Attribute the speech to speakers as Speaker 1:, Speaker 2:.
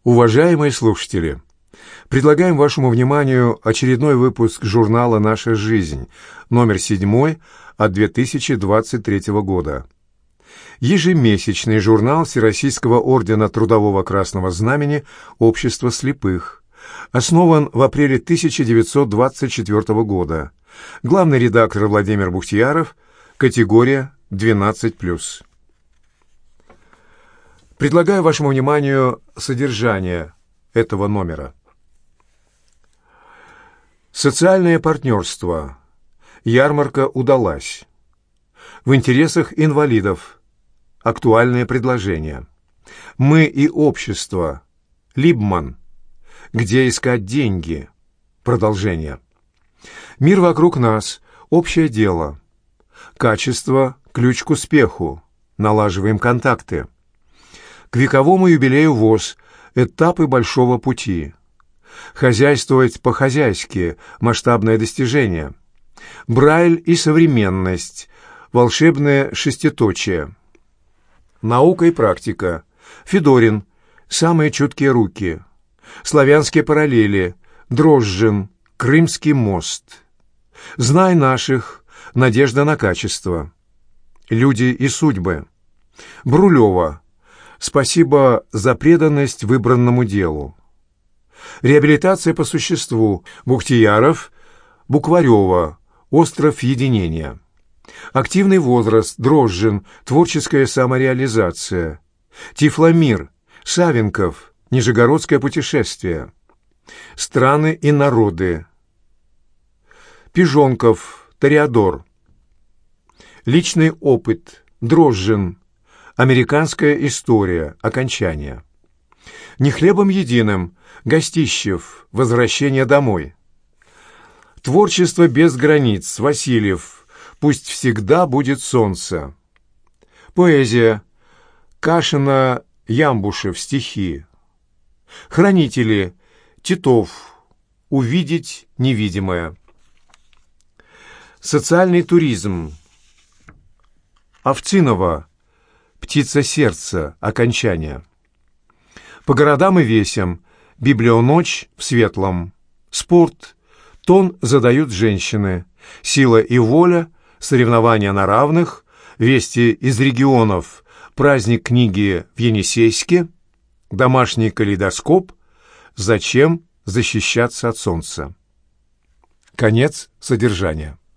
Speaker 1: Уважаемые слушатели, предлагаем вашему вниманию очередной выпуск журнала «Наша жизнь», номер 7 от 2023 года. Ежемесячный журнал Всероссийского ордена Трудового Красного Знамени «Общество слепых». Основан в апреле 1924 года. Главный редактор Владимир Бухтияров, категория 12+. Предлагаю вашему вниманию содержание этого номера. Социальное партнерство. Ярмарка удалась. В интересах инвалидов. Актуальное предложение. Мы и общество. Либман. Где искать деньги? Продолжение. Мир вокруг нас. Общее дело. Качество. Ключ к успеху. Налаживаем контакты. К вековому юбилею ВОЗ. Этапы большого пути. Хозяйствовать по-хозяйски. Масштабное достижение. Брайль и современность. Волшебное шеститочие. Наука и практика. Федорин. Самые чуткие руки. Славянские параллели. Дрожжин. Крымский мост. Знай наших. Надежда на качество. Люди и судьбы. Брулева. Спасибо за преданность выбранному делу. Реабилитация по существу. Бухтияров. Букварева. Остров единения. Активный возраст. Дрожжин. Творческая самореализация. Тифломир. Савенков. Нижегородское путешествие. Страны и народы. Пижонков. Тореадор. Личный опыт. Дрожжин. Американская история. Окончание. Не хлебом единым. Гостищев. Возвращение домой. Творчество без границ. Васильев. Пусть всегда будет солнце. Поэзия. Кашина, Ямбушев. Стихи. Хранители. Титов. Увидеть невидимое. Социальный туризм. Овцинова. Птица сердца. Окончание. По городам и весям. Библионочь в светлом. Спорт. Тон задают женщины. Сила и воля. Соревнования на равных. Вести из регионов. Праздник книги в Енисейске. Домашний калейдоскоп. Зачем защищаться от солнца? Конец содержания.